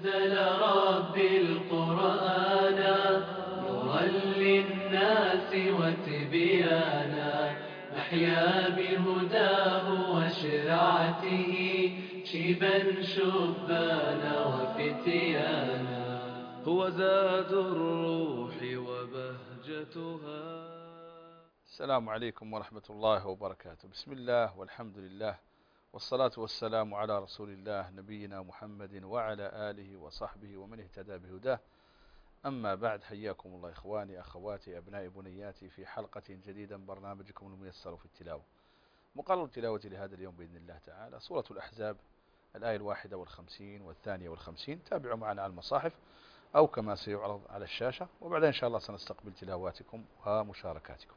أنزل ربي القرآن نورا للناس وتبيانا نحيا بهداه وشرعته شيبا شبانا وفتيانا هو زاد الروح وبهجتها. السلام عليكم ورحمة الله وبركاته. بسم الله والحمد لله والصلاة والسلام على رسول الله نبينا محمد وعلى آله وصحبه ومن اهتدى بهداه. أما بعد، حياكم الله إخواني أخواتي أبنائي بنياتي في حلقة جديدة من برنامجكم الميسر في التلاوة. مقرر تلاوة لهذا اليوم بإذن الله تعالى سورة الأحزاب الآية 51 و52. تابعوا معنا على المصاحف أو كما سيعرض على الشاشة، وبعدين إن شاء الله سنستقبل تلاواتكم ومشاركاتكم.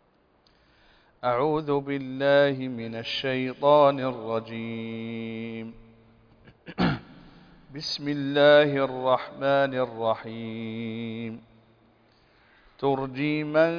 أعوذ بالله من الشيطان الرجيم. بسم الله الرحمن الرحيم. ترجي من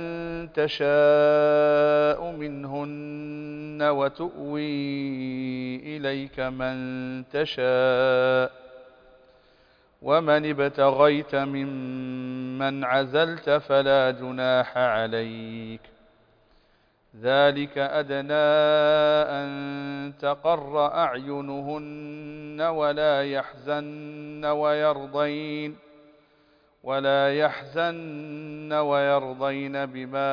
تشاء منهن وتؤوي إليك من تشاء ومن ابتغيت ممن عزلت فلا جناح عليك، ذلك أدنى أن تقر أعينهن ولا يحزن ويرضين بما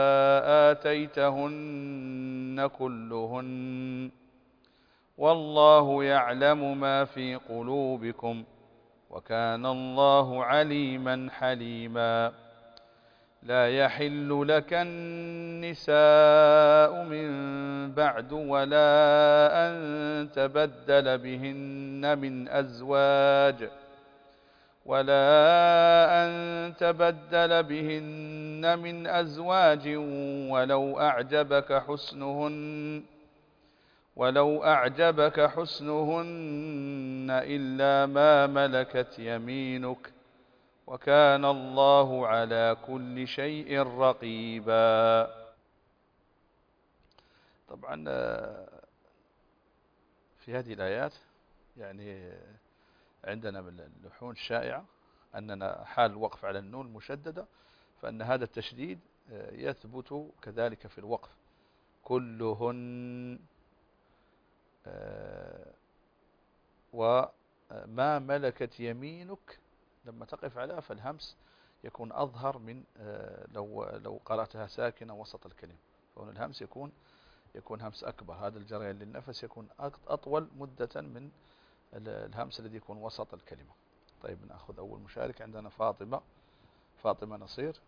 آتيتهن كلهن، والله يعلم ما في قلوبكم وكان الله عليما حليما. لا يحل لك النساء من بعد ولا أن تبدل بهن من أزواج ولو أعجبك حسنهن إلا ما ملكت يمينك وكان الله على كل شيء رقيبا. طبعا في هذه الآيات يعني عندنا من اللحون الشائعة أننا حال الوقف على النون المشددة فأن هذا التشديد يثبت كذلك في الوقف. كلهن وما ملكت يمينك لما تقف عليها فالهمس يكون أظهر من لو قرأتها ساكنة وسط الكلمة، فهنا الهمس يكون همس أكبر. هذا الجريان للنفس يكون أطول مدة من الهمس الذي يكون وسط الكلمة. طيب نأخذ أول مشارك. عندنا فاطمة نصير.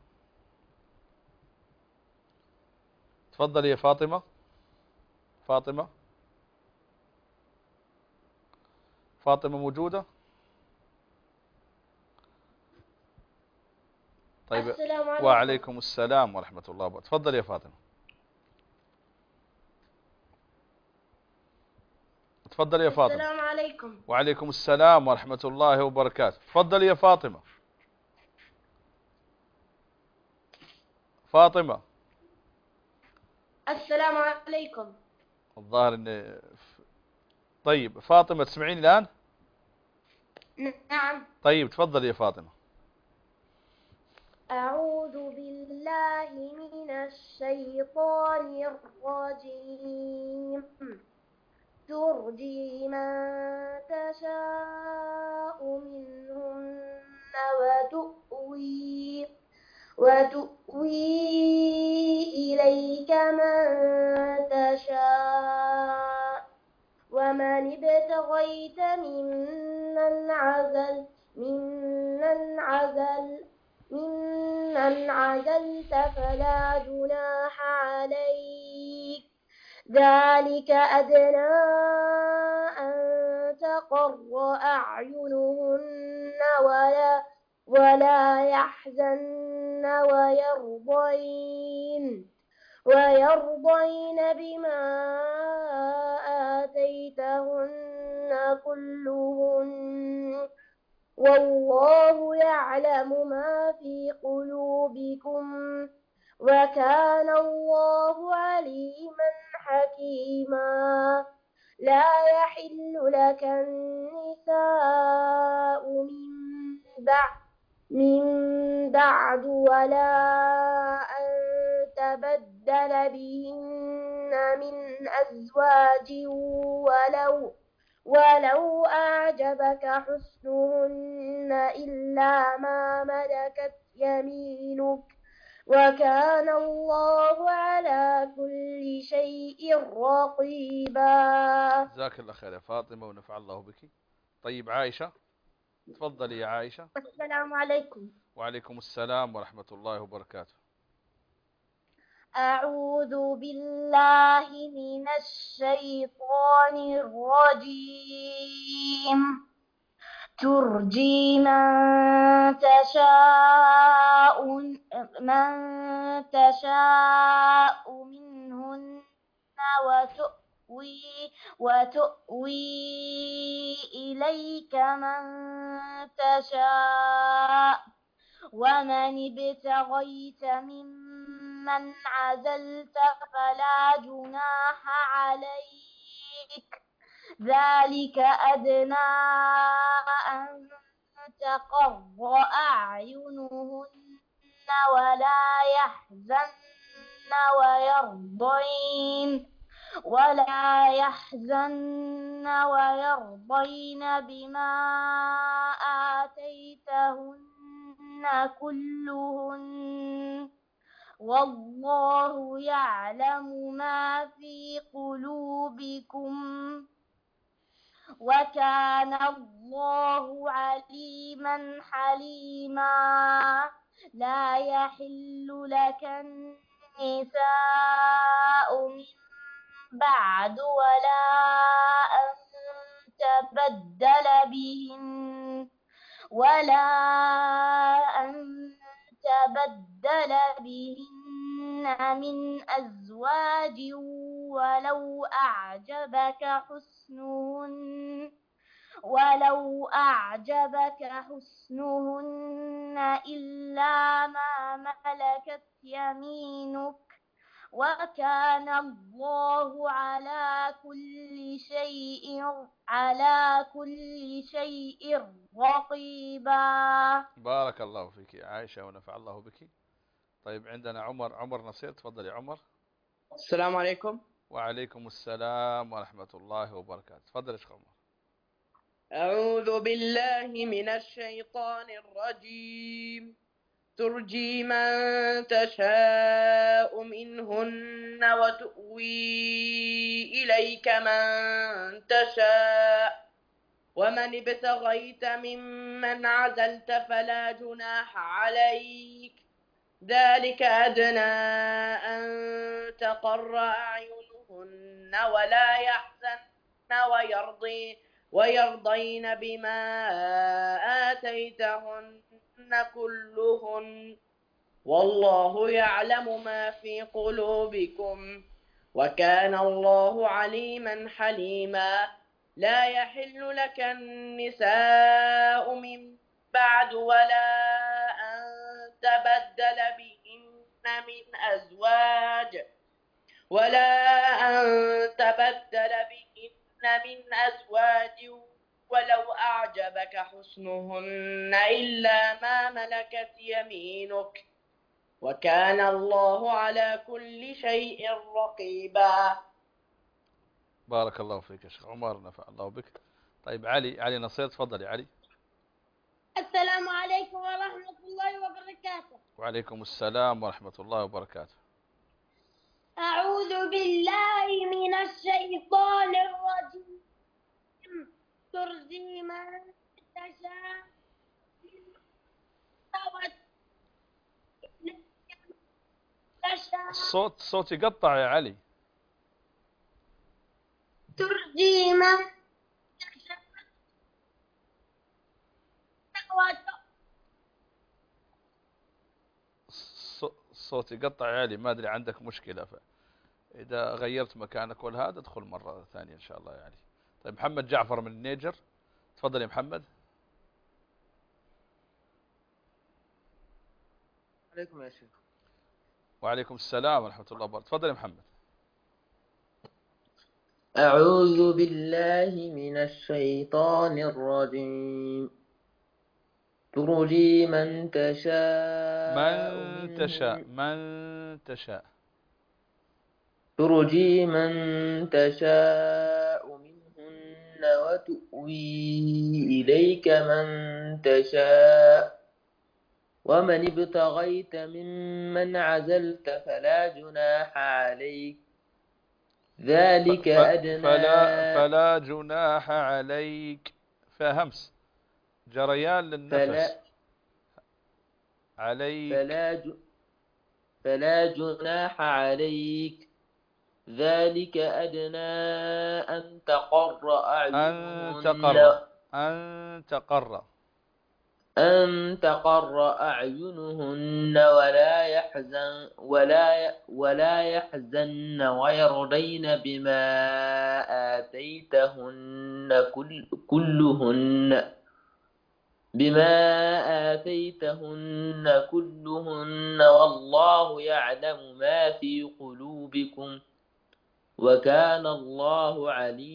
تفضل يا فاطمة. فاطمة موجودة؟ طيب. السلام عليكم. وعليكم السلام ورحمة الله وبركاته. تفضل يا فاطمة. تفضل يا فاطمة. السلام عليكم. وعليكم السلام ورحمة الله وبركاته. تفضل يا فاطمة. السلام عليكم. الظاهر ان طيب فاطمة تسمعين الآن؟ نعم. طيب تفضل يا فاطمة. أعوذ بالله من الشيطان الرجيم. ترجي من تشاء منهن وتؤوي إليك من تشاء ومن ابتغيت ممن عزلت فلا جناح عليك، ذلك أدنى أن تقر أعينهن ولا يحزن ويرضين بما آتيتهن كلهن، والله يعلم ما في قلوبكم وكان الله عليما حكيما. لا يحل لك النساء من بعد ولا أن تبدل بهن من أزواج ولو أعجبك حسنهن إلا ما ملكت يمينك وكان الله على كل شيء رقيبا. جزاك الله خير يا فاطمة ونفع الله بك. طيب عائشة، تفضلي يا عائشة. السلام عليكم. وعليكم السلام ورحمة الله وبركاته. أعوذ بالله من الشيطان الرجيم. ترجي من تشاء منهن وتؤوي إليك من تشاء ومن ابتغيت ممن عزلت فلا جناح عليك ذلك أدنى أن تقر أعينهن ولا يحزن ويرضين بما آتيتهن كلهن والله يعلم ما في قلوبكم وكان الله عليما حليما. لا يحل لك النساء من بعد ولا أن تبدل بهن من أزواج ولو أعجبك حسنهن إلا ما ملكت يمينك وكان الله على كل شيء رقيبا. بارك الله فيك يا عائشة ونفع الله بك. طيب عندنا عمر نصير، تفضل يا عمر. السلام عليكم. وعليكم السلام ورحمة الله وبركاته. تفضل يا شيخ عمر. أعوذ بالله من الشيطان الرجيم. ترجي من تشاء منهن وتؤوي إليك من تشاء ومن ابتغيت ممن عزلت فلا جناح عليك ذلك أدنى أن تقر أعينهن ولا يحزن ويرضين بما آتيتهن كلهن والله يعلم ما في قلوبكم وكان الله عليما حليما. لا يحل لك النساء من بعد ولا أن تبدل بهن من أزواج ولو أعجبك حسنهن إلا ما ملكت يمينك وكان الله على كل شيء رقيبا. بارك الله فيك يا شيخ عمر، نفع الله بك. طيب علي نصير، تفضل يا علي. السلام عليكم ورحمة الله وبركاته. وعليكم السلام ورحمة الله وبركاته. أعوذ بالله من الشيطان الرجيم. ترجي من تشاء الصوت يقطع يا علي. ترجي من تشاء الصوت يقطع يا علي، ما أدري عندك مشكلة، فإذا غيرت مكانك ولا هذا ادخل مرة ثانية إن شاء الله يا علي. طيب محمد جعفر من النيجر، تفضل يا محمد. عليكم يا شيخ. وعليكم السلام ورحمة الله وبركاته. تفضل يا محمد. أعوذ بالله من الشيطان الرجيم. ترجي من تشاء من تشاء، منهن من تشاء. ترجي من تشاء منهن وتؤوي إليك من تشاء ومن ابتغيت ممن عزلت فلا جناح عليك ذلك أدنى فلا جناح عليك. فهمس جريان للنفس. فلا عليك. فلا ج- فلا جناح عليك ذلك أدنى أن تقر أن أعينهن تقر، أن تقر. أن تقر أعينهن ولا يحزن ويرضين بما آتيتهن كلهن والله يعلم ما في قلوبكم وكان الله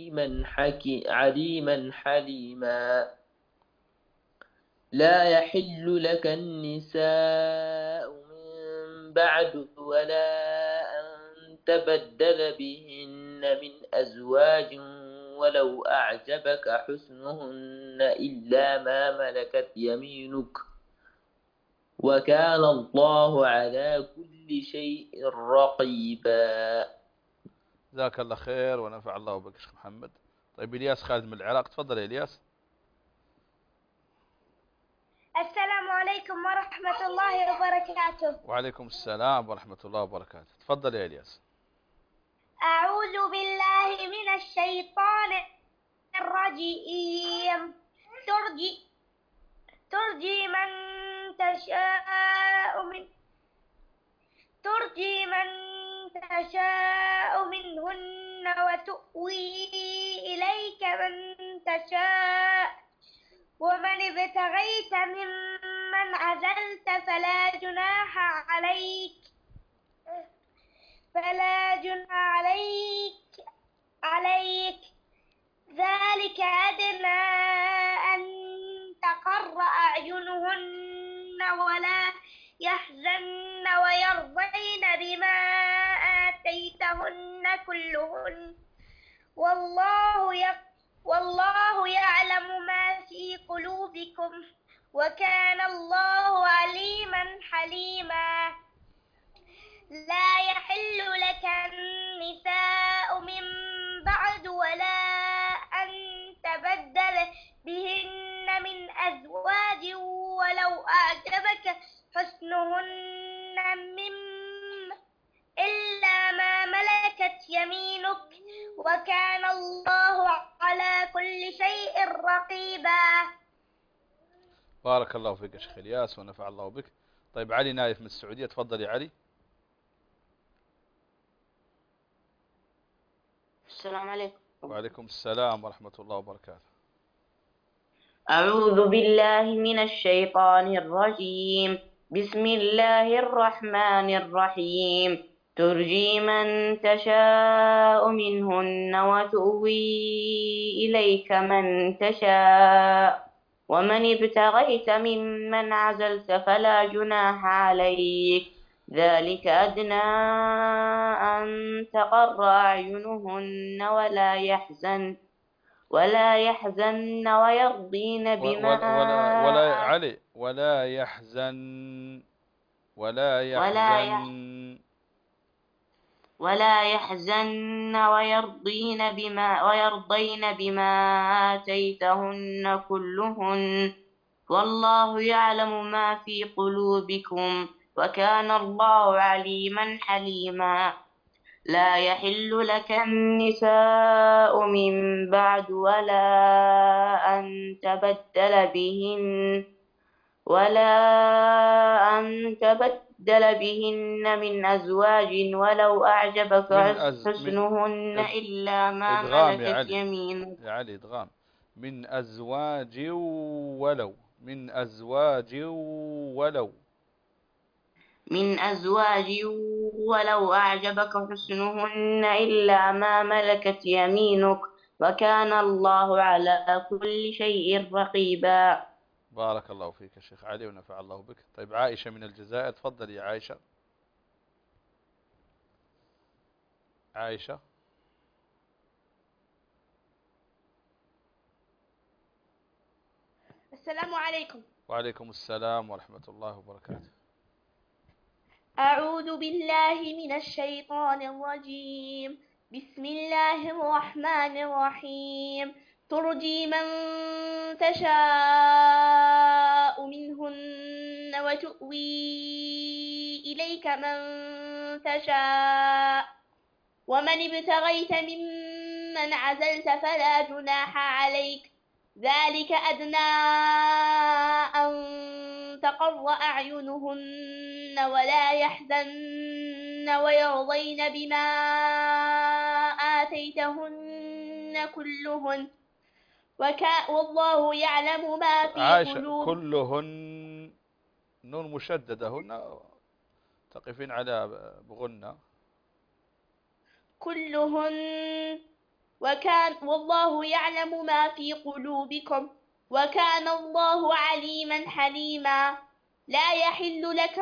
عليما حليما لا يحل لك النساء من بعد ولا أن تبدل بهن من أزواج ولو أعجبك حسنهن إلا ما ملكت يمينك وكان الله على كل شيء رقيبا. جزاك الله خير ونفع الله بك شيخ محمد. طيب إلياس خالد من العراق، تفضل يا إلياس. السلام عليكم ورحمة الله وبركاته. وعليكم السلام ورحمة الله وبركاته. تفضل يا إلياس. أعوذ بالله من الشيطان الرجيم. ترجي من تشاء منهن وتؤوي إليك من تشاء ومن ابتغيت ممن عزلت فلا جناح عليك ذلك أدنى أن تقر أعينهن ولا يحزن ويرضين بما آتيتهن كلهن والله يعلم ما في قلوبكم وكان الله عليما حليما لا يحل لك النساء من بعد ولا أن تبدل بهن من أزواج ولو أعجبك حسنهن إلا ما ملكت يمينك وكان الله على كل شيء رقيبا. بارك الله فيك يا شيخ إلياس ونفع الله بك. طيب علي نايف من السعودية، تفضل يا علي. السلام عليكم. وعليكم السلام ورحمة الله وبركاته. أعوذ بالله من الشيطان الرجيم. بسم الله الرحمن الرحيم. ترجي من تشاء منهن وتؤوي إليك من تشاء ومن ابتغيت ممن عزلت فلا جناح عليك ذلك أدنى أن تقر أعينهن ولا يحزن ويرضين بما علي ولا يحزن ويرضين بما آتيتهن كلهن والله يعلم ما في قلوبكم وكان الله عليما حليما لا يحل لك النساء من بعد ولا أن تبدل بهن من أزواج ولو أعجبك حسنهن إلا ما ملكت يمينك. يا علي إدغام. من أزواج ولو أعجبك حسنهن إلا ما ملكت يمينك وكان الله على كل شيء رقيبا. بارك الله فيك يا شيخ علي ونفع الله بك. طيب عائشة من الجزائر، تفضل يا عائشة. عائشة. السلام عليكم. وعليكم السلام ورحمة الله وبركاته. أعوذ بالله من الشيطان الرجيم. بسم الله الرحمن الرحيم. ترجي من تشاء منهن وتؤوي إليك من تشاء ومن ابتغيت ممن عزلت فلا جناح عليك ذلك أدنى أن تقر أعينهن ولا يحزن ويرضين بما آتيتهن كلهن والله يعلم ما في عائشة قلوبهم. كلهن نون مشددة هن تقفين على بغنة. كلهن والله يعلم ما في قلوبكم وكان الله عليما حليما. لا يحل لك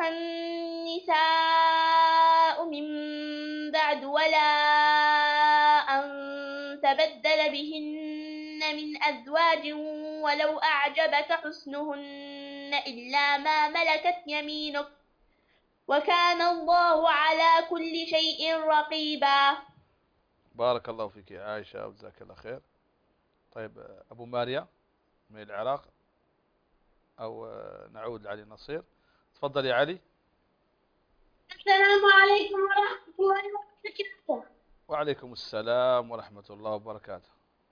النساء من بعد ولا أن تبدل بهن من أزواج ولو أعجبك حسنهن إلا ما ملكت يمينك وكان الله على كل شيء رقيبا. بارك الله فيك يا عائشة وجزاك الله خير. طيب أبو ماريا من العراق، أو نعود لعلي نصير. تفضل يا علي. السلام عليكم ورحمة الله وبركاته. وعليكم السلام ورحمة الله وبركاته.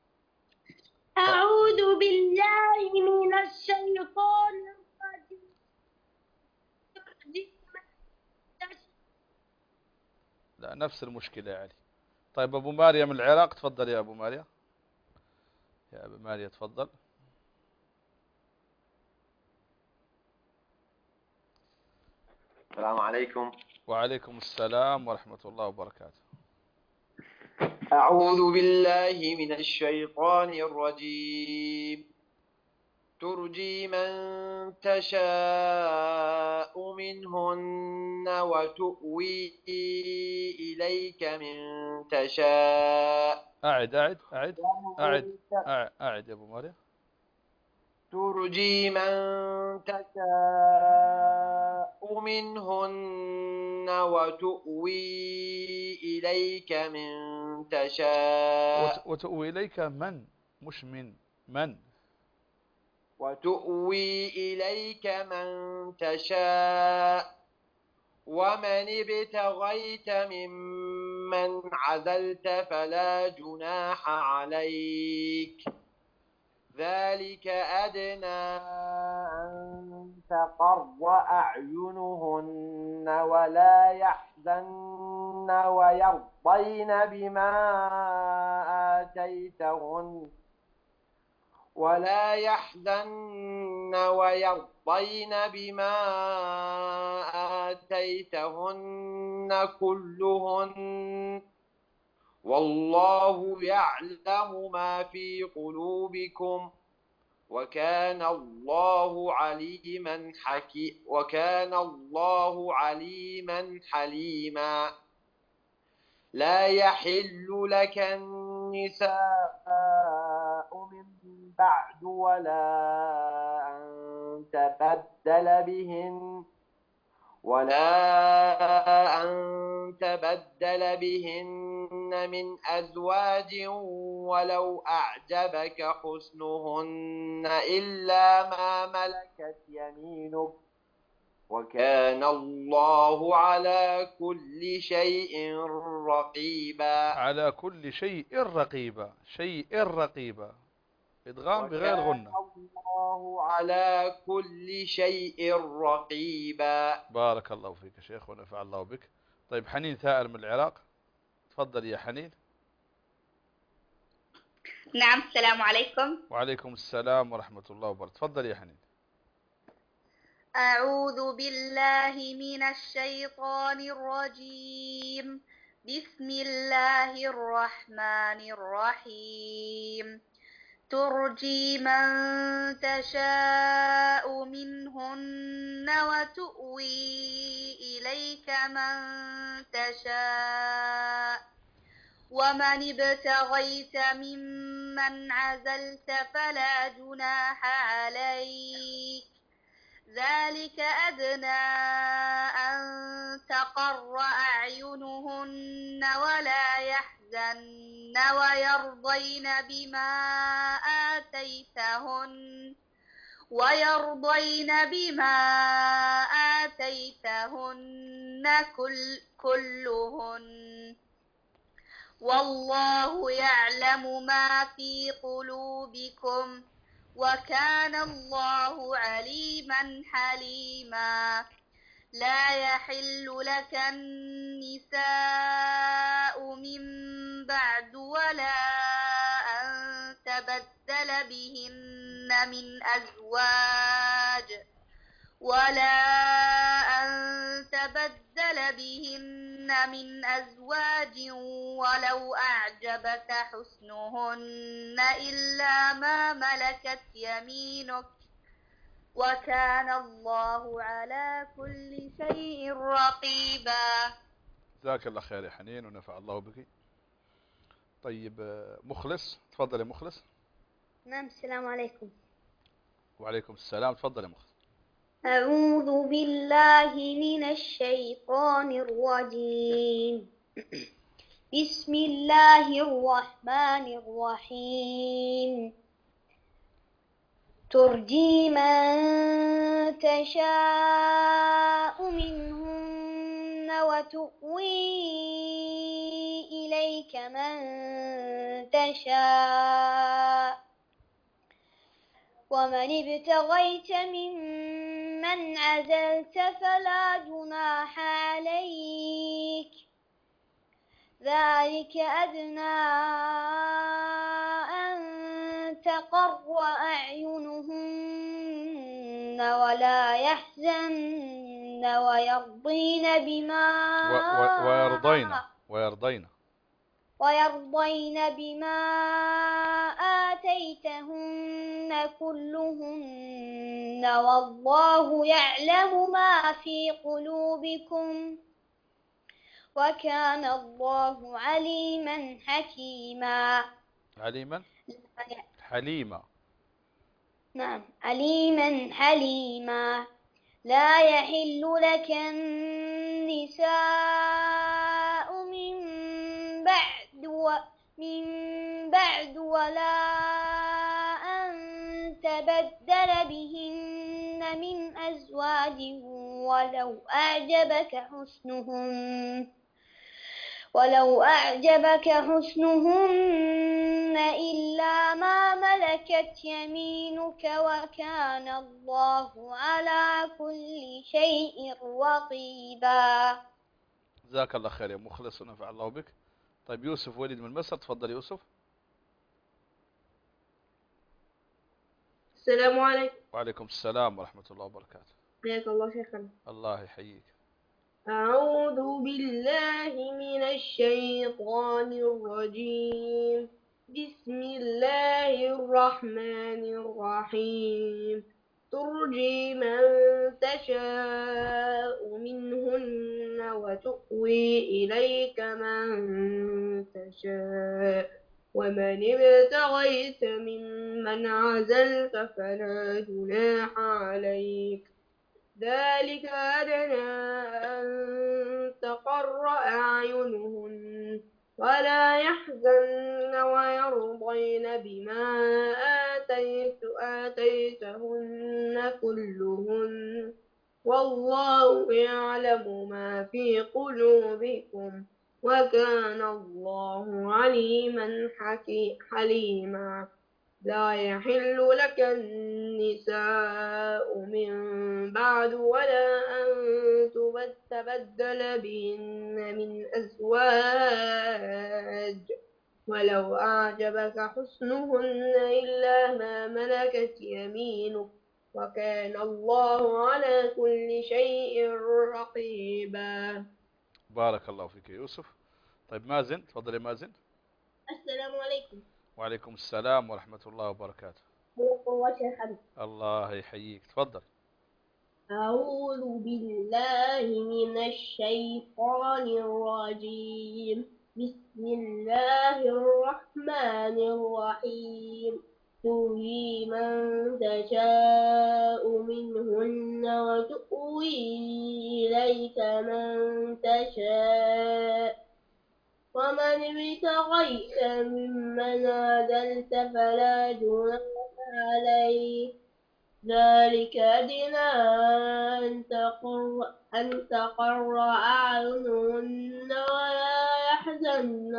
أعوذ بالله من الشيطان الرجيم. لا نفس المشكلة يا علي. طيب أبو ماريا من العراق، تفضل يا أبو ماريا. يا أبو ماريا تفضل. السلام عليكم. وعليكم السلام ورحمة الله وبركاته. أعوذ بالله من الشيطان الرجيم. ترجي من تشاء منهن وتؤوي إليك من تشاء. أعد يا أبو ماريا. ترجي من تشاء منهن وتؤوي إليك من تشاء. وتؤوي إليك من، مش من. وتؤوي إليك من تشاء ومن ابتغيت ممن عزلت فلا جناح عليك ذلك أدنى أن تقر أعينهن ولا يحزن ويرضين بما آتيتهن كلهن والله يعلم ما في قلوبكم وكان الله عليما حليما. لا يحل لك النساء من بعد ولا أن تبدل بهن من أزواج ولو أعجبك حسنهن إلا ما ملكت يمينك وكان الله على كل شيء رقيبا. على كل شيء رقيبا. إدغام بغير غنة. وكان الله على كل شيء رقيبا. بارك الله فيك يا شيخ ونفع الله بك. طيب حنين ثائر من العراق، تفضل يا حنين. نعم. السلام عليكم. وعليكم السلام ورحمة الله وبركاته. تفضل يا حنين. أعوذ بالله من الشيطان الرجيم. بسم الله الرحمن الرحيم. ترجي من تشاء منهن وتؤوي إليك من تشاء ومن ابتغيت ممن عزلت فلا جناح عليك ذلك أدنى أن تقر أعينهن ولا يحزن ويرضين بما آتيتهن كلهن والله يعلم ما في قلوبكم وكان الله عليما حليما لا يحل لك النساء من بعد ولا أن تبدل بهن من أزواج ولو أعجبك حسنهن إلا ما ملكت يمينك وكان الله على كل شيء رقيبا. جزاك الله خير يا حنين ونفع الله بك. طيب مخلص، تفضل يا مخلص. نعم. السلام عليكم. وعليكم السلام. تفضل يا مخلص. أعوذ بالله من الشيطان الرجيم. بسم الله الرحمن الرحيم. ترجي من تشاء منهن وتؤوي إليك من تشاء ومن ابتغيت ممن عزلت فلا جناح عليك ذلك أدنى أن تقر أعينهن ولا يحزن ويرضين بما آتيتهن كلهن والله يعلم ما في قلوبكم وكان الله عليما حكيما. نعم. عليما حليما. لا يحل لك النساء من بعد ولا أن تبدل بهن من أزواج ولو أعجبك حسنهن إلا ما ملكت يمينك وكان الله على كل شيء رقيبا. جزاك الله خير يا مخلص ونفع الله بك. طيب يوسف وليد من مصر. تفضل يوسف. السلام عليكم. وعليكم السلام ورحمة الله وبركاته. حياك الله شيخنا. الله يحييك. أعوذ بالله من الشيطان الرجيم. بسم الله الرحمن الرحيم. ترجي من تشاء منهن وتؤوي إليك من تشاء ومن ابتغيت ممن عزلت فلا جناح عليك ذلك أدنى أن تقر أعينهن ولا يحزن ويرضين بما آتيتهن كلهن والله يعلم ما في قلوبكم وكان الله عليما حليما. لا يحل لك النساء من بعد ولا أن تبدل بهن من أزواج ولو أعجبك حسنهن إلا ما ملكت يمينك وكان الله على كل شيء رقيبا. بارك الله فيك يا يوسف. طيب مازن. تفضل يا مازن. السلام عليكم. وعليكم السلام ورحمة الله وبركاته. الله يحييك، تفضل. أعوذ بالله من الشيطان الرجيم. بسم الله الرحمن الرحيم. تهدي من تشاء منهن وتؤوي إليك من تشاء، ومن ابتغيت ممن عدلت فلا جناح عليك، ذلك أدنى أن تقر أعينهن ولا يحزن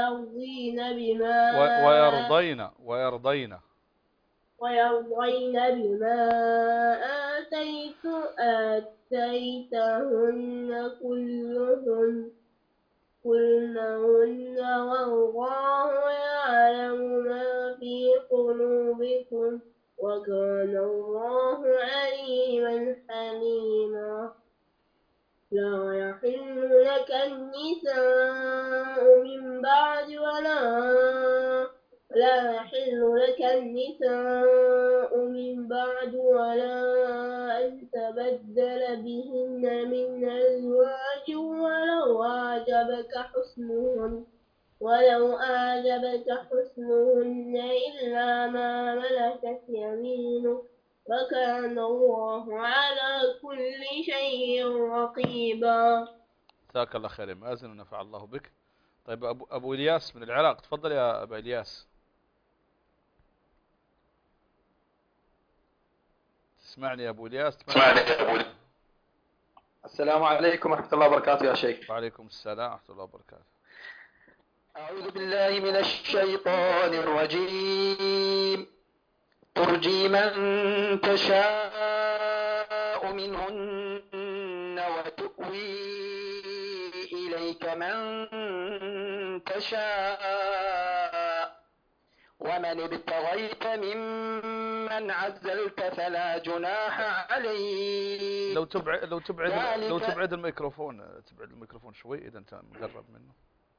ويرضين بما آتيتهن كلهن والله يعلم ما في قلوبكم وكان الله عليما حليما. لا يحل لك النساء من بعد ولا أن تبدل بهن من أزواج ولو أعجبك حسنهن إلا ما ملكت يمينك، وكان الله على كل شيء رقيبا. جزاك الله خير يا مازن ونفع الله بك. طيب أبو إلياس من العراق، تفضل يا أبا إلياس. تسمعني يا أبو إلياس؟ السلام عليكم ورحمة الله وبركاته يا شيخ. وعليكم السلام ورحمة الله وبركاته. أعوذ بالله من الشيطان الرجيم. ترجي من تشاء منهن وتؤوي إليك من تشاء، ومن ابتغيت ممن عزلت فلا جناح عليك. لو تبعد الميكروفون شوي إذا أنت مقرب منه.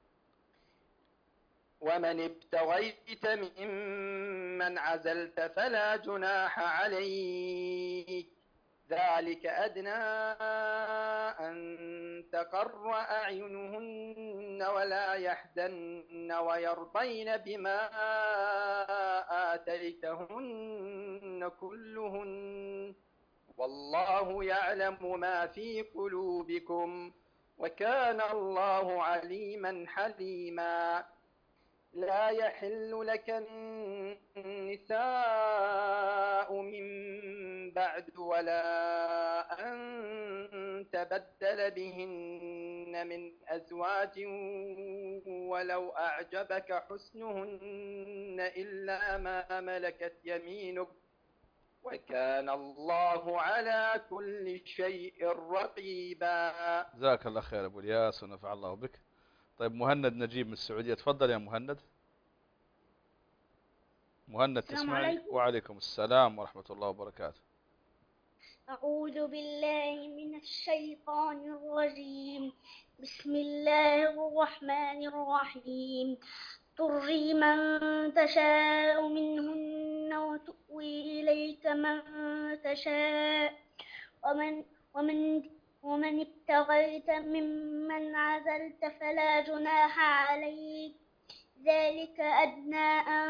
ومن ابتغيت ممن عزلت فلا جناح عليك، ذلك أدنى أن تقر أعينهن ولا يحزن ويرضين بما آتيتهن كلهن، والله يعلم ما في قلوبكم وكان الله عليما حليما. لا يحل لك النساء من بعد ولا أن تبدل بهن من أزواج ولو أعجبك حسنهن إلا ما ملكت يمينك، وكان الله على كل شيء رقيبا. جزاك الله خير أبو الياس ونفع الله بك. طيب مهند نجيب من السعودية، تفضل يا مهند. تسمعني؟ وعليكم السلام ورحمة الله وبركاته. أعوذ بالله من الشيطان الرجيم. بسم الله الرحمن الرحيم. ترجي من تشاء منهن وتؤوي إليك من تشاء، ومن ابتغيت ممن عزلت فلا جناح عليك، ذلك أدنى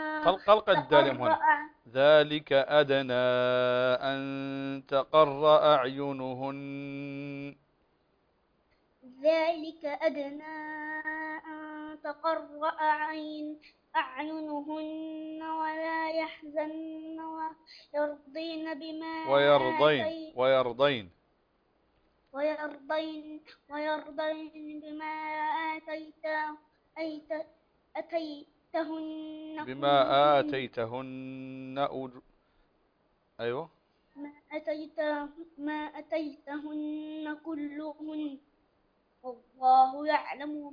أن تقر أعينهن ولا يحزن ويرضين بما آتيتهن كلهن، والله يعلم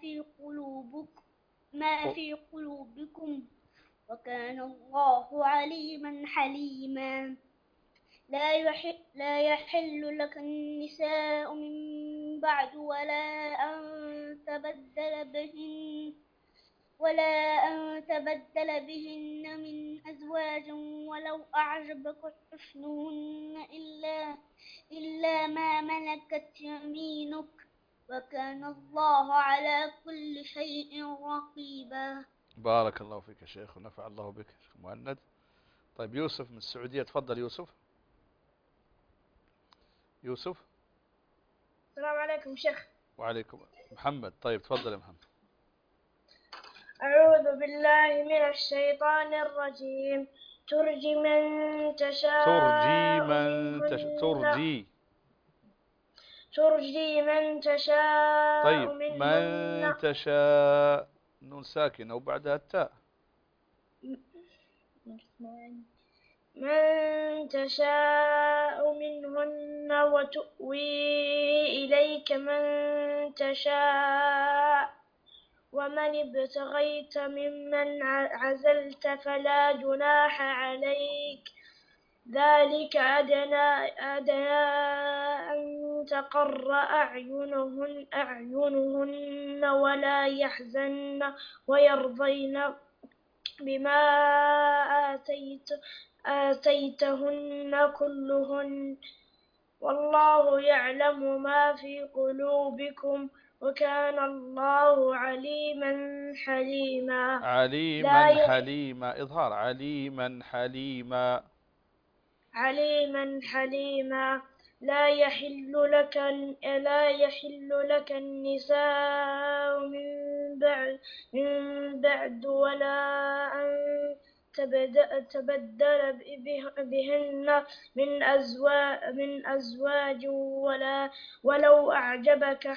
ما في قلوبكم وكان الله عليما حليما. لا يحل لك النساء من بعد ولا أن تبدل بهن ولا أن تبدل بهن من أزواج ولو أعجبك حسنهن إلا ما ملكت يمينك وكان الله على كل شيء رقيبا. بارك الله فيك يا شيخ ونفع الله بك شيخ مهند. طيب يوسف من السعودية، تفضل يوسف. يوسف. السلام عليكم شيخ. وعليكم. محمد. طيب تفضل يا محمد. أعوذ بالله من الشيطان الرجيم. ترجي من ترجي تشاء من ترجي من تشاء طيب منهن من تشاء، نون ساكنة وبعدها التاء. من تشاء منهن وتؤوي إليك من تشاء ومن ابتغيت ممن عزلت فلا جناح عليك ذلك أدنى أن تقر أعينهن ولا يحزن ويرضين بما آتيتهن كلهن والله يعلم ما في قلوبكم وكان الله عليما حليما. عليما حليما، إظهار عليما حليما. لا يحل لك النساء من بعد ولا أن تبدل بهن من أزواج ولو أعجبك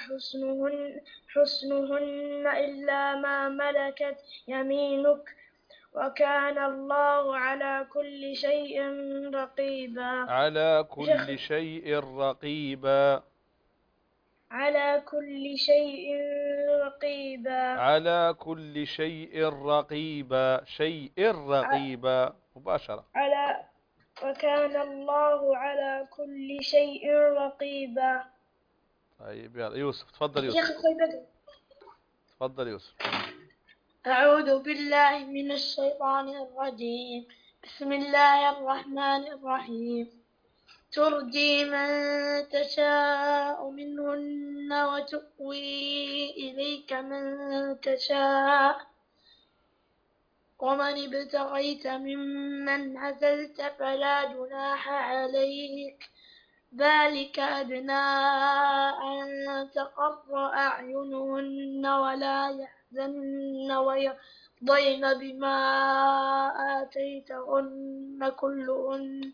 حسنهن إلا ما ملكت يمينك وكان الله على كل شيء رقيبا. على كل شيء رقيبا. على كل شيء رقيبا. على كل شيء رقيبا. شيء رقيبا مباشرة. وكان الله على كل شيء رقيبا. طيب يلا يوسف، تفضل يوسف. تفضل يوسف. أعوذ بالله من الشيطان الرجيم. بسم الله الرحمن الرحيم. ترجي من تشاء منهن وتؤوي إليك من تشاء ومن ابتغيت ممن عزلت فلا جناح عليك ذلك أدنى أن تقر أعينهن ولا يحزن ويرضين بما آتيتهن كلهن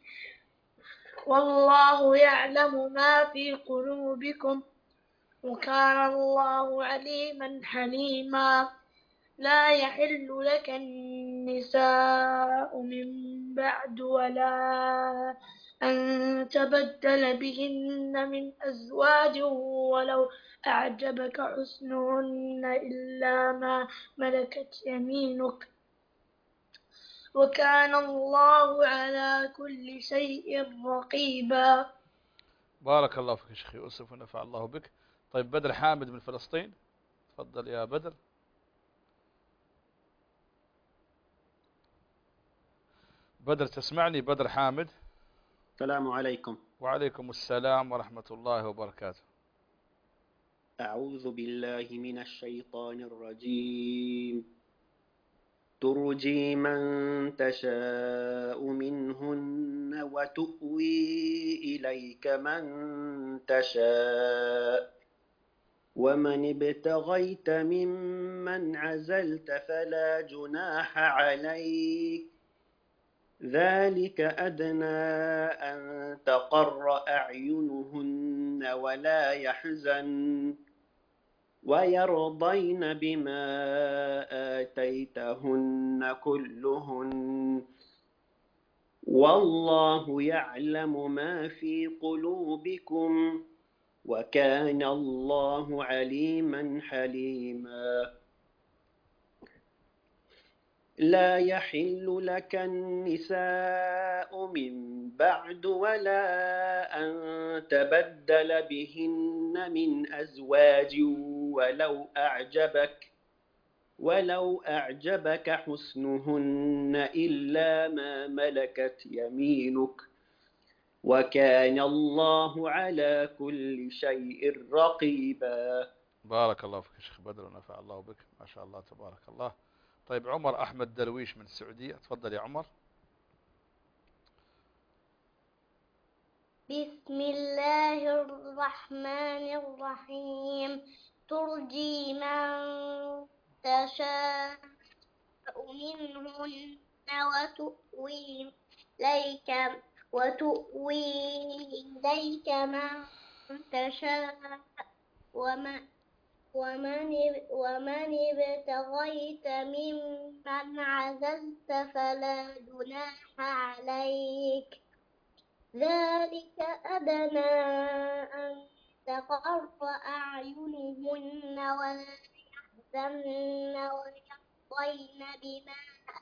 والله يعلم ما في قلوبكم وكان الله عليما حليما. لا يحل لك النساء من بعد ولا أن تبدل بهن من أزواج ولو أعجبك حسنهن إلا ما ملكت يمينك وكان الله على كل شيء رقيبا. بارك الله فيك شيخ يوسف ونفع الله بك. طيب بدر حامد من فلسطين، تفضل يا بدر. بدر تسمعني؟ بدر حامد. السلام عليكم. وعليكم السلام ورحمة الله وبركاته. أعوذ بالله من الشيطان الرجيم. ترجي من تشاء منهن وتؤوي إليك من تشاء ومن ابتغيت ممن عزلت فلا جناح عليك ذلك أدنى أن تقر أعينهن ولا يحزن ويرضين بما آتيتهن كلهن والله يعلم ما في قلوبكم وكان الله عليما حليما. لا يحل لك النساء من بعد ولا أن تبدل بهن من أزواج ولو أعجبك ولو أعجبك حسنهن إلا ما ملكت يمينك وكان الله على كل شيء رقيبا. بارك الله فيك يا شيخ بدر ونفع الله بك، ما شاء الله تبارك الله. طيب عمر أحمد درويش من السعودية، تفضل يا عمر. بسم الله الرحمن الرحيم. ترجي من تشاء منهن وتؤوي إليك من تشاء ومن ابتغيت ممن عزلت فلا جناح عليك. ذلك أدنى أن تقر أعينهن ولا يحزن ويرضين بما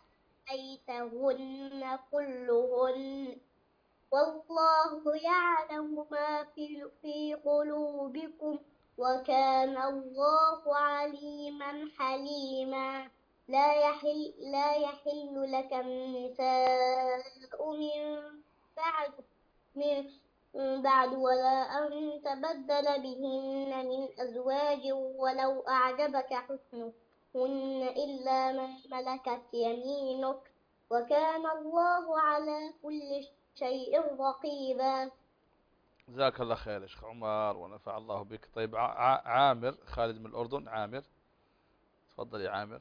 آتيتهن كلهن والله يعلم ما في قلوبكم وكان الله عليما حليما. لا يحل لك النساء من بعد ولا أن تبدل بهن من أزواج ولو أعجبك حسنهن إلا ما ملكت يمينك وكان الله على كل شيء رقيبا. جزاك الله خير يا شيخ عمر ونفع الله بك. طيب عامر خالد من الأردن، عامر تفضل يا عامر.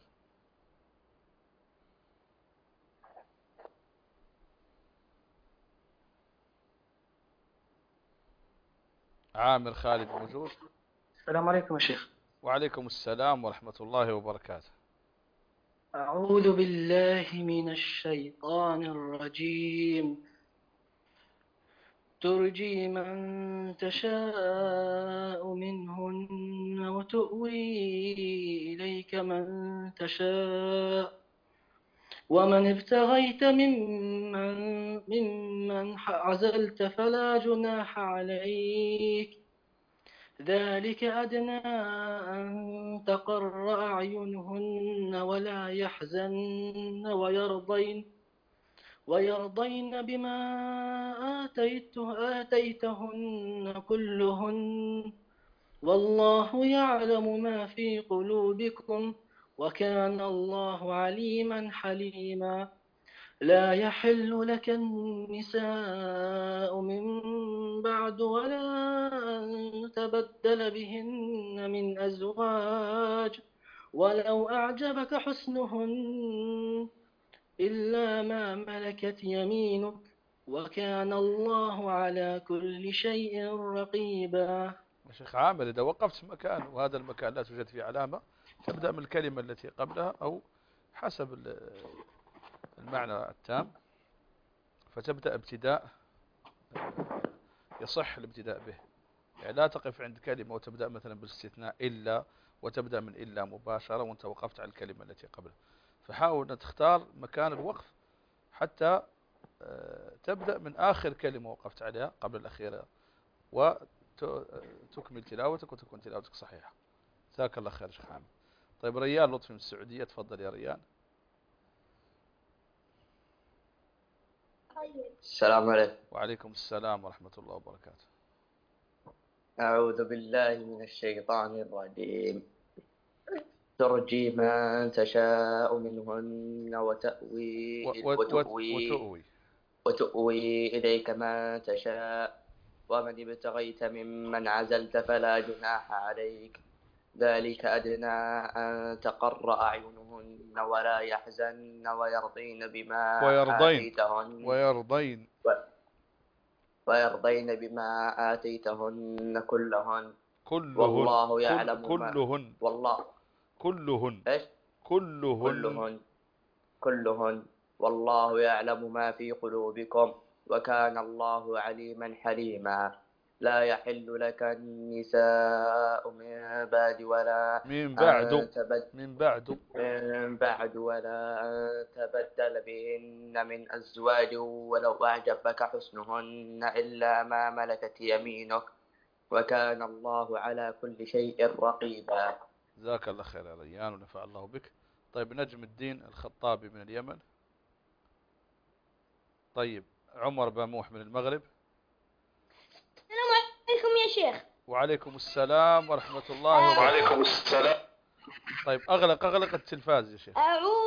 عامر خالد موجود؟ السلام عليكم يا شيخ. وعليكم السلام ورحمة الله وبركاته. أعوذ بالله من الشيطان الرجيم. ترجي من تشاء منهن وتؤوي إليك من تشاء ومن ابتغيت ممن عزلت فلا جناح عليك. ذلك أدنى أن تقر أعينهن ولا يحزن ويرضين بما آتيتهن كلهن والله يعلم ما في قلوبكم وكان الله عليما حليما. لا يحل لك النساء من بعد ولا أن تبدل بهن من أزواج ولو أعجبك حسنهن إلا ما ملكت يمينك وكان الله على كل شيء رقيبا. يا شيخ عامر إذا وقفت مكان وهذا المكان لا توجد فيه علامة تبدأ من الكلمة التي قبلها أو حسب المعنى التام، فتبدأ ابتداء يصح الابتداء به. يعني لا تقف عند كلمة وتبدأ مثلا بالاستثناء إلا وتبدأ من إلا مباشرة وانت وقفت على الكلمة التي قبلها. فحاول أن تختار مكان الوقف حتى تبدأ من آخر كلمة وقفت عليها قبل الأخيرة وتكمل تلاوتك وتكون تلاوتك صحيحة. جزاك الله خير شيخ حامد. طيب ريان لطفي من السعودية، تفضل يا ريان. السلام عليكم. وعليكم السلام ورحمة الله وبركاته. أعوذ بالله من الشيطان الرجيم. ترجي من تشاء منهن وتؤوي إليك من تشاء ومن ابتغيت ممن عزلت فلا جناح عليك. ذلك أدنى أن تقر أعينهن ولا يحزن ويرضين بما آتيتهن كلهن والله يعلم كلهن والله يعلم ما في قلوبكم وكان الله عليما حليما. لا يحل لك النساء من بعد ولا من بعد ولا أن تبدل بهن من أزواج ولو أعجبك حسنهن إلا ما ملكت يمينك وكان الله على كل شيء رقيبا. جزاك الله خير يا ريان ونفع الله بك. طيب نجم الدين الخطابي من اليمن. طيب عمر باموح من المغرب. السلام عليكم يا شيخ. وعليكم السلام ورحمة الله وبركاته. وعليكم السلام. طيب أغلق التلفاز يا شيخ.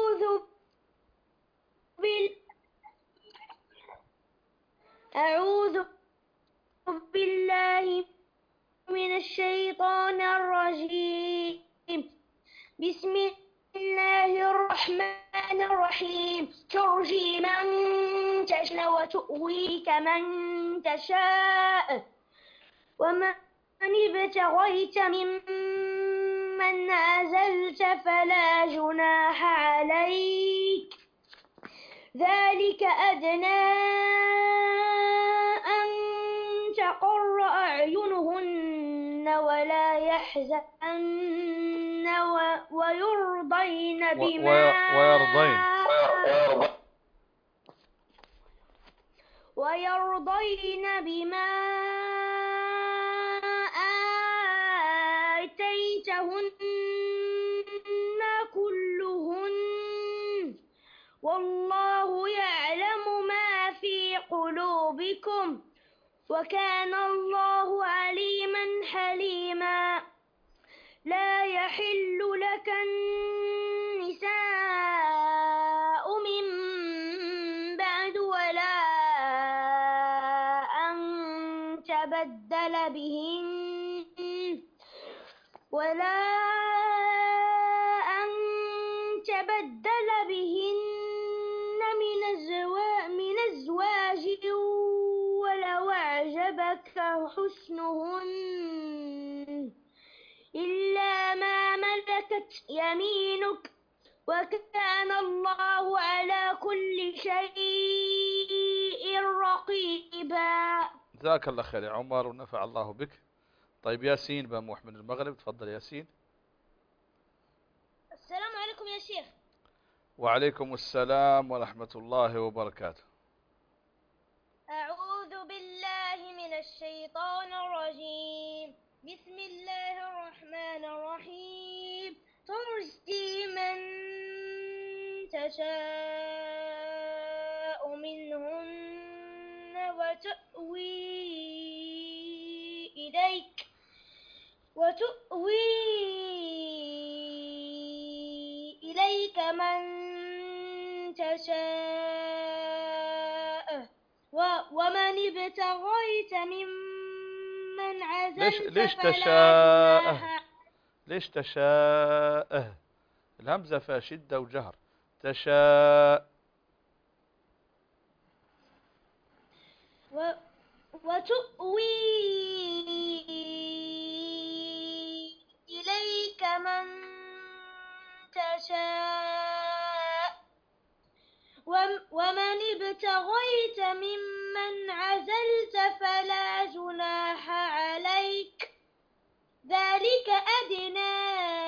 أعوذ بالله من الشيطان الرجيم. بسم الله الرحمن الرحيم. ترجي من تشاء وتؤويك من تشاء ومن ابتغيت ممن عزلت فلا جناح عليك. ذلك أدنى أن تقر أعينهن ولا يحزن ويرضين بما آتيتهن كلهن والله يعلم ما في قلوبكم وكان الله عليما حليما. لا يحل لك النساء من بعد ولا أن تبدل بهن من أزواج ولو أعجبك حسنهن إلا ما ملكت يمينك وكان الله على كل شيء رقيبا. جزاك الله خير يا عمر ونفع الله بك. طيب ياسين باموح من المغرب. تفضل ياسين. السلام عليكم يا شيخ. وعليكم السلام ورحمة الله وبركاته. أعوذ بالله من الشيطان الرجيم. بسم الله الرحمن الرحيم. ترجي من تشاء منهن وتؤوي إليك من تشاء ومن ابتغيت ممن عزلت ليش تشاء؟ الهمزة فيها شدة وجهر. تشاء. وتؤوي إليك من تشاء ومن ابتغيت ممن عزلت فلا جناح عليك. ذلك أدنى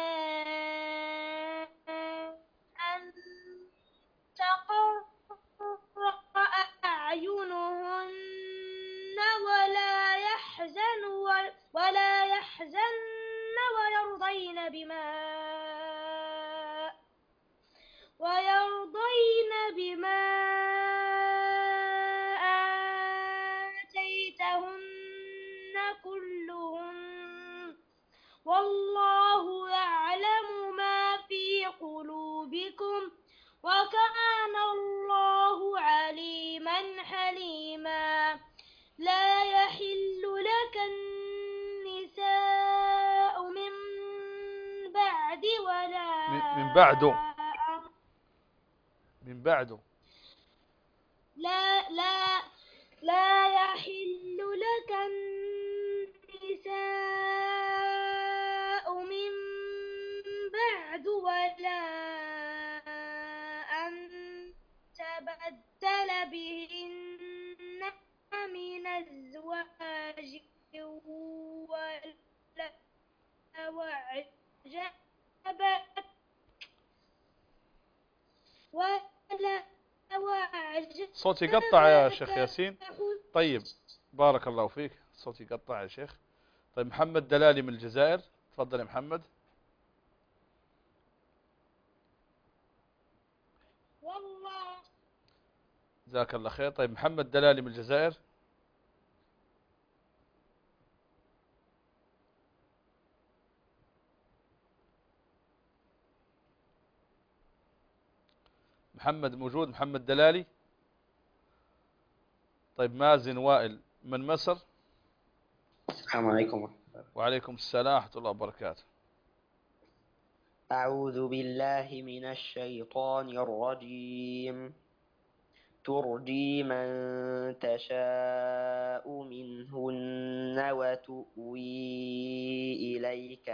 أن تقر أعينهن ولا يحزن ويرضين بما آتيتهن كلهن والله يعلم ما في قلوبكم وكان الله عليما حليما. لا يحل لك النساء من بعد ولا من بعده لا يحل لك النساء من بعد ولا أن تبدل بهن من أزواج صوتي قطع يا شيخ ياسين. طيب بارك الله فيك. صوتي قطع يا شيخ. طيب محمد دلالي من الجزائر. تفضل يا محمد. جزاك الله خير. طيب محمد دلالي من الجزائر. محمد موجود؟ محمد دلالي. طيب مازن وائل من مصر. السلام عليكم. وعليكم السلام ورحمة الله وبركاته. أعوذ بالله من الشيطان الرجيم. ترجي من تشاء منهن وتؤوي إليك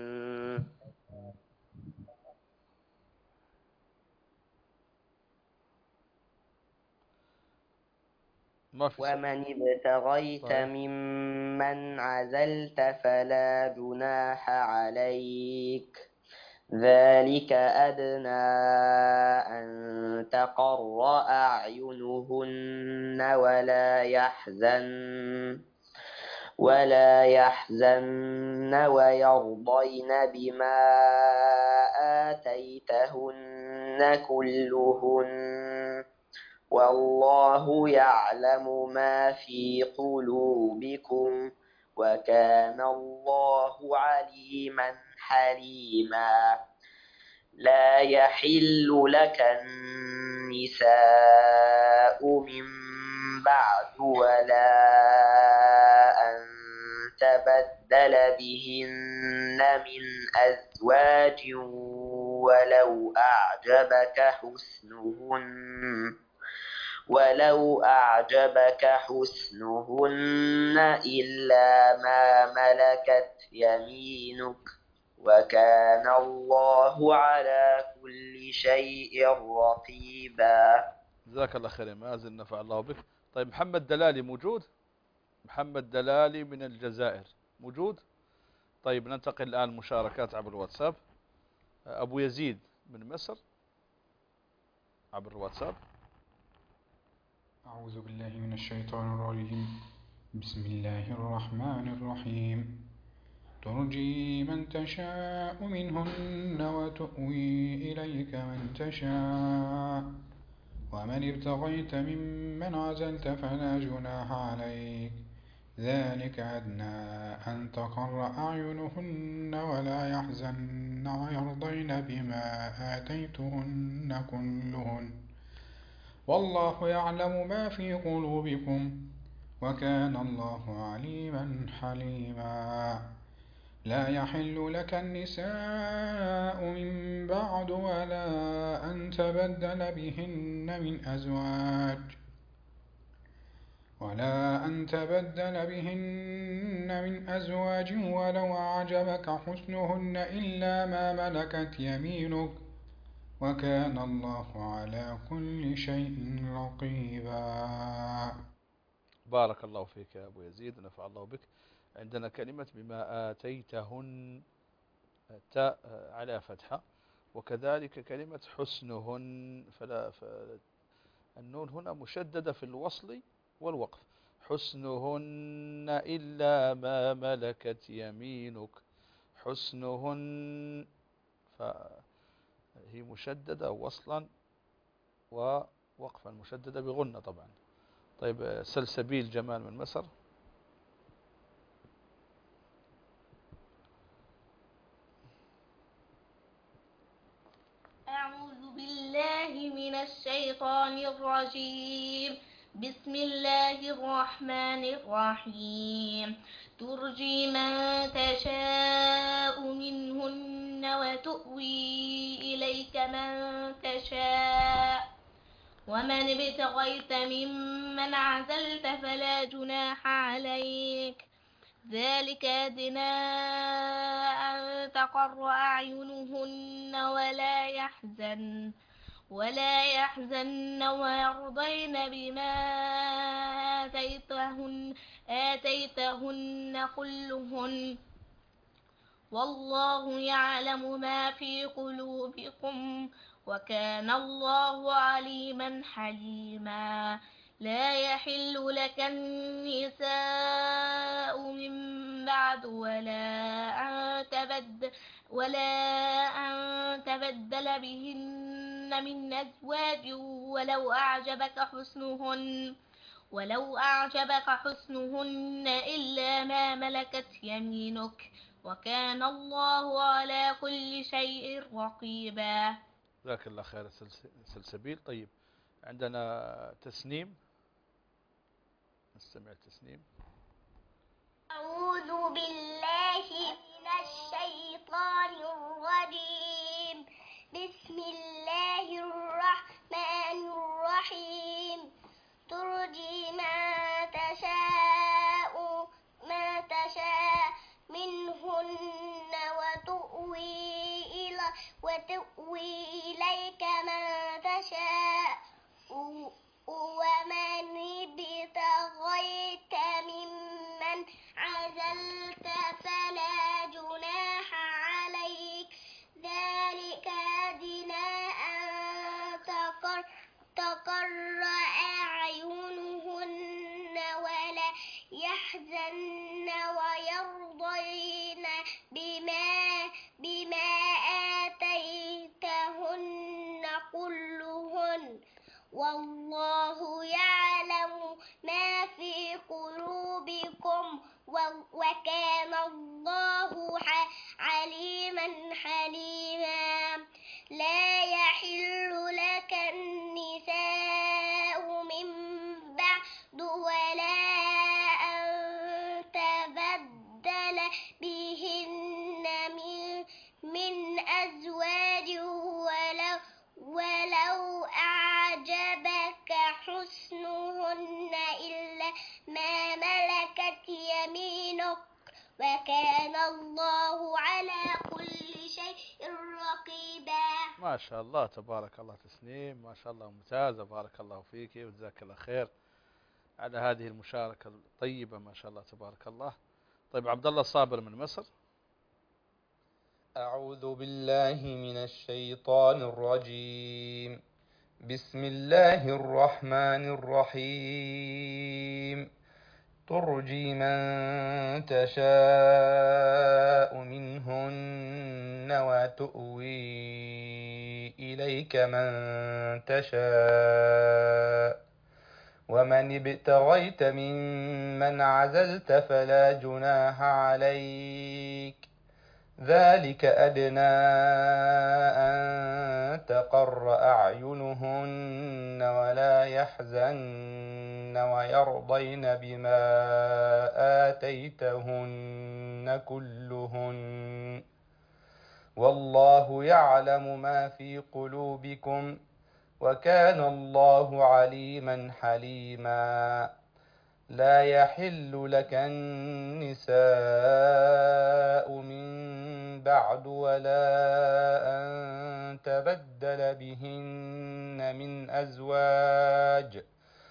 ومن ابتغيت طيب. ممن عزلت فلا جناح عليك، ذلك أدنى أن تقر أعينهن ولا يحزن ويرضين بما آتيتهن كلهن، والله يعلم ما في قلوبكم وكان الله عليما حليما. لا يحل لك النساء من بعد ولا أن تبدل بهن من أزواج ولو أعجبك حسنهن إلا ما ملكت يمينك وكان الله على كل شيء رقيبا. جزاك الله خير ما زلنا نفع الله بك. طيب محمد دلالي موجود؟ محمد دلالي من الجزائر موجود؟ طيب ننتقل الآن مشاركات عبر الواتساب. أبو يزيد من مصر عبر الواتساب. أعوذ بالله من الشيطان الرجيم. بسم الله الرحمن الرحيم. ترجي من تشاء منهن وتؤوي إليك من تشاء ومن ابتغيت ممن عزلت فلا جناح عليك، ذلك أدنى أن تقر أعينهن ولا يحزن ويرضين بما آتيتهن كلهن، والله يعلم ما في قلوبكم وكان الله عليما حليما. لا يحل لك النساء من بعد ولا أن تبدل بهن من أزواج ولو أعجبك حسنهن إلا ما ملكت يمينك وكان الله على كل شيء رقيبا. بارك الله فيك يا أبو يزيد ونفع الله بك. عندنا كلمة بما آتيتهن تاء على فتحة، وكذلك كلمة حسنهن النون هنا مشددة في الوصل والوقف. حسنهن إلا ما ملكت يمينك. حسنهن فهي مشددة وصلا ووقفا، مشددة بغنة طبعا. طيب سلسبيل جمال من مصر. أعوذ بالله من الشيطان الرجيم. بسم الله الرحمن الرحيم. ترجي من تشاء منهن وتؤوي إليك من تشاء ومن ابتغيت ممن عزلت فلا جناح عليك، ذلك أدنى أن تقر أعينهن ولا يحزن ويرضين بما آتيتهن كلهن، والله يعلم ما في قلوبكم وكان الله عليما حليما. لا يحل لك النساء من بعد ولا أن تبدل بهن حسنهن من أزواج ولو أعجبك حسنهن إلا ما ملكت يمينك وكان الله على كل شيء رقيبا. جزاك الله خير سلسبيل. طيب عندنا تسنيم، نستمع التسنيم. أعوذ بالله من الشيطان الرجيم. بسم الله الرحمن الرحيم. ترجي ما تشاء منهن وتؤوي إليك من تشاء ومن ابتغيت ممن عزلت فلا جناح عليك ذلك أدنى أن تقر أعينهن ولا يحزن ويرضين بما آتيتهن كلهن والله يعلم ما في قلوبكم وكان الله عليما حليما. لا يحل لك النساء من بعد ولا أن تبدل بهن من أزواج ولو أعجبك حسنهن إلا ما ملكت يمينك وكان الله على كل شيء رقيبا. ما شاء الله تبارك الله تسنيم، ما شاء الله ممتازة، بارك الله فيك وجزاك الله خير على هذه المشاركة الطيبة ما شاء الله تبارك الله. طيب عبد الله الصابر من مصر. أعوذ بالله من الشيطان الرجيم. بسم الله الرحمن الرحيم. ترجي من تشاء منهن وتؤوي إليك من تشاء ومن ابتغيت ممن عزلت فلا جناح عليك ذلك أدنى أن تقر أعينهن ولا يحزن ويرضين بما آتيتهن كلهن والله يعلم ما في قلوبكم وكان الله عليما حليما. لا يحل لك النساء من بعد ولا أن تبدل بهن من أزواج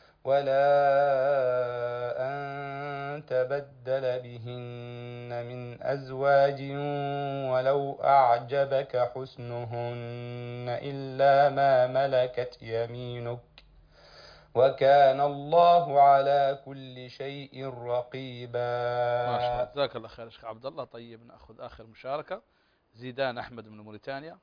ولو أعجبك حسنهن إلا ما ملكت يمينك وكان الله على كل شيء رقيبا. ما شاء الله جزاك الله خير شيخ عبد الله. طيب نأخذ آخر مشاركة زيدان أحمد من موريتانيا.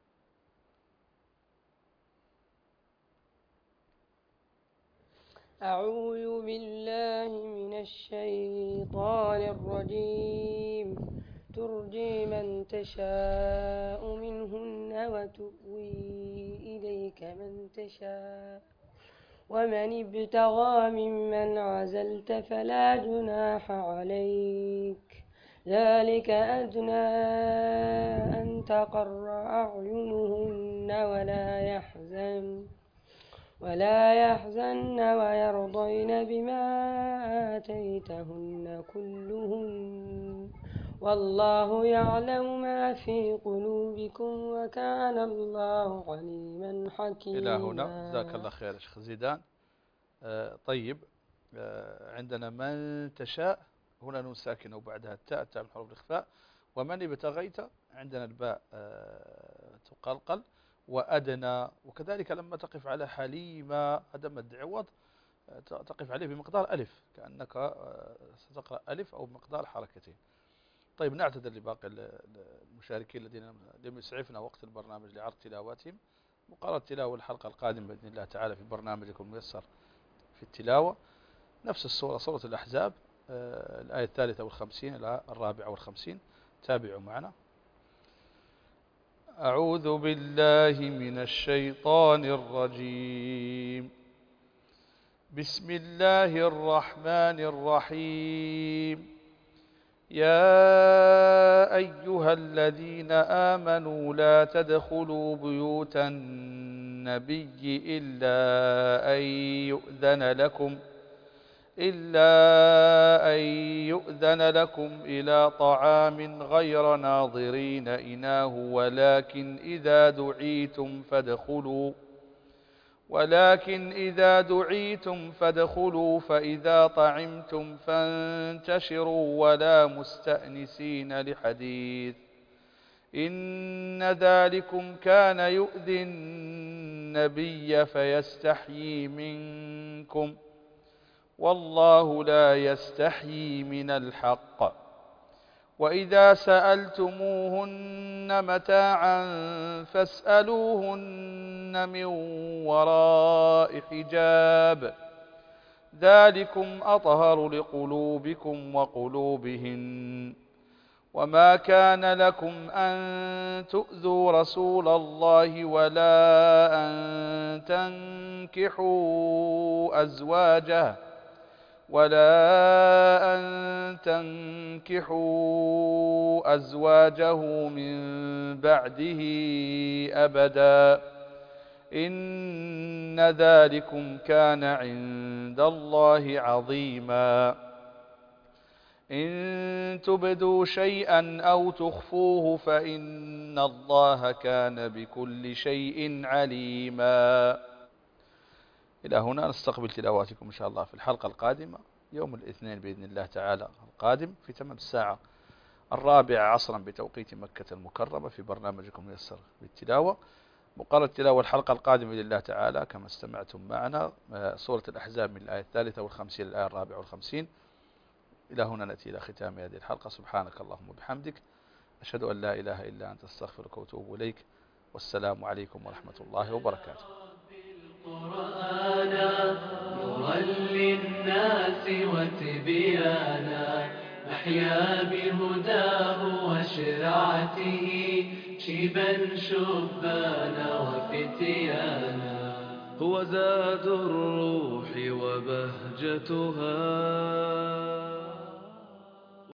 أعوذ بالله من الشيطان الرجيم. ترجي من تشاء منهن وتؤوي إليك من تشاء ومن ابتغى ممن عزلت فلا جناح عليك ذلك أدنى أن تقر أعينهن ولا يحزن ويرضين بما آتيتهن كلهن والله يعلم ما في قلوبكم وكان الله عليما حكيما. إلى هنا جزاك الله خير شيخ زيدان. طيب عندنا من تشاء، هنا نون ساكنة وبعدها التاء من حروف الإخفاء. ومن ابتغيت عندنا الباء تقلقل. وأدنى، وكذلك لما تقف على حليمة أدم العوض تقف عليه بمقدار ألف، كأنك ستقرأ ألف أو بمقدار حركتين. طيب نعتذر لباقي المشاركين الذين لم يسعفنا وقت البرنامج لعرض تلاواتهم. مقرر التلاوة الحلقة القادمة بإذن الله تعالى في برنامجكم الميسر في التلاوة، نفس السورة، سورة الأحزاب، الآية 53 إلى 54. تابعوا معنا. أعوذ بالله من الشيطان الرجيم. بسم الله الرحمن الرحيم. يا أيها الذين آمنوا لا تدخلوا بيوت النبي إلا أن يؤذن لكم إلى طعام غير ناظرين إناه ولكن إذا دعيتم فادخلوا فإذا طعمتم فانتشروا ولا مستأنسين لحديث إن ذلكم كان يؤذي النبي فيستحيي منكم والله لا يستحيي من الحق وإذا سألتموهن متاعا فاسألوهن من وراء حجاب ذلكم أطهر لقلوبكم وقلوبهن وما كان لكم أن تؤذوا رسول الله ولا أن تنكحوا أزواجه من بعده أبدا إن ذلكم كان عند الله عظيما إن تبدوا شيئا أو تخفوه فإن الله كان بكل شيء عليما. إلى هنا نستقبل تلاواتكم إن شاء الله في الحلقة القادمة يوم الاثنين بإذن الله تعالى القادم في تمام الساعة 4 عصرا بتوقيت مكة المكرمة في برنامجكم يسر بالتلاوة. مقرر التلاوة الحلقة القادمة بإذن الله تعالى كما استمعتم معنا سورة الأحزاب من الآية 53 إلى الآية 54. إلى هنا نأتي إلى ختام هذه الحلقة. سبحانك اللهم وبحمدك أشهد أن لا إله إلا أنت أستغفرك وأتوب إليك والسلام عليكم ورحمة الله وبركاته. نورا للناس وتبيانا نحيا بهداه وشرعته شيبا شبانا وفتيانا هو زاد الروح وبهجتها